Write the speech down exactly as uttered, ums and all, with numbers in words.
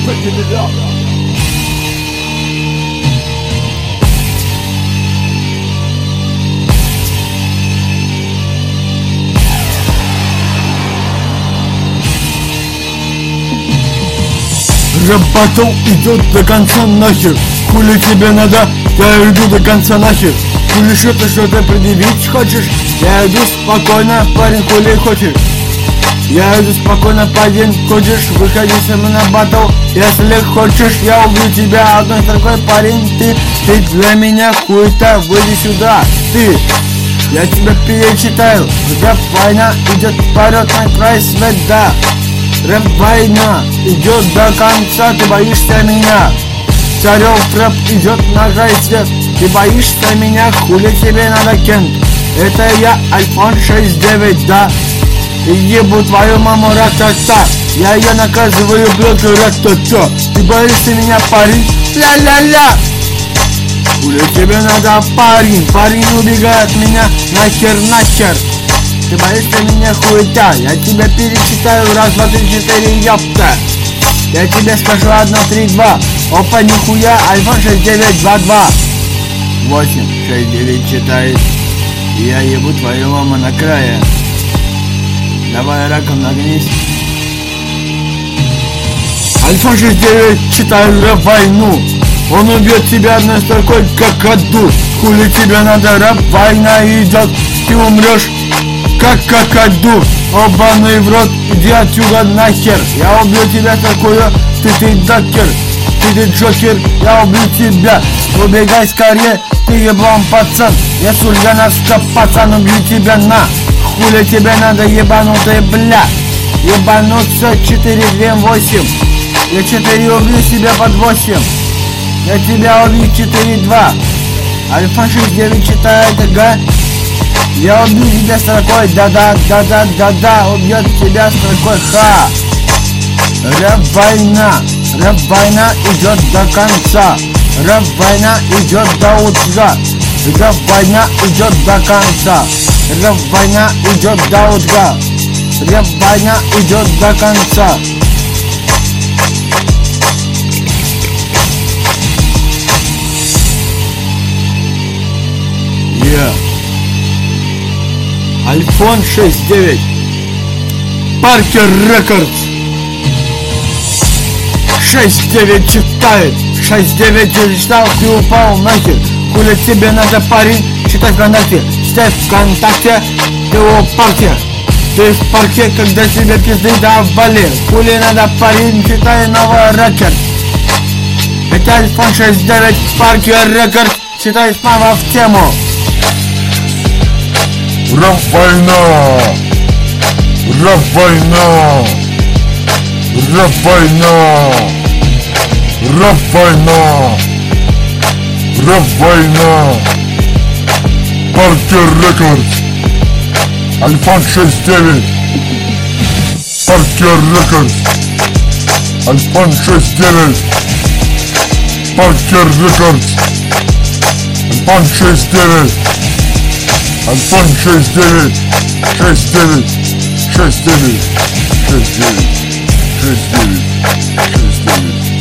Рэп-баттл идет до конца нахер. Хули тебе надо, я иду до конца нахер. Хули что-то что-то предъявить хочешь? Я иду спокойно, парень, хули хочешь? Я иду спокойно, парень, хочешь? Выходи со мной на баттл. Если хочешь, я убью тебя одной строкой, парень. Ты, ты для меня хуета, выйди сюда. Ты, я тебя перечитаю. Рэп-война идет вперед на край света. Рэп-война идет до конца, ты боишься меня? Царев рэп идет на край свет. Ты боишься меня, хули тебе надо, Кент? Это я, Альфон шесть девять, да. И ебу твою маму, ра-та-та. Я ее наказываю, блядь, ра-та-та. Ты боишься меня, парень? Ля-ля-ля. Хули тебе надо, парень? Парень убегает от меня, нахер-нахер. Ты боишься меня, хуета? Я тебя перечитаю, раз, два, три, четыре, ёпта. Я тебе скажу одно, три, два. Опа, нихуя, Альфон шесть девять два два. восемь шесть девять читает. Я ебу твою маму на крае. Давай раком нагнись. Альфон шесть девять читает рэп-войну. Он убьет тебя одной строкой, как аду. Хули тебе надо, рэп-война идет. Ты умрешь, как какаду. Обаный в рот, иди отсюда нахер. Я убью тебя такую, ты ты докер. Ты ты джокер, я убью тебя. Убегай скорее, ты еблан пацан. Я с Ульяновска, пацан, убью тебя на. Хули тебе надо, ебанутый, бля. Ебануться четыре два восемь. Я четыре убью себя под восемь. Я тебя убью четыре два. Альфа шесть девять читает, ага. Я убью тебя строкой, да-да-да-да-да-да. Убьет тебя строкой, ха. Рэп-война, рэп-война идет до конца. Рэп-война идет до утра. Рэп-война идет до конца. Рэп-война идет до утра. Рэп-война идет до конца. Yeah. Альфон шесть девять. Паркер Рекордс. шесть девять читает. шесть девять читал, ты упал нахер. Хули тебе надо, парень? Читай ВКонтакте. Читай ВКонтакте. Ты в парке. Ты в парке, когда тебе пизды давали. Хули надо, парень? Читай новый рекорд. Это Альфон шесть девять. Паркер Рекордс. Читай снова в тему. Рэп-война! Рэп-война! Рэп-война! Рэп-война! Рэп-война! Паркер Рекордс! Альфон шесть девять! Паркер Рекордс! Альфон шесть девять! Паркер Рекордс! Альфон шесть девять! Альфон шесть девять, шесть девять, шесть девять, шесть девять, шесть девять, шесть девять.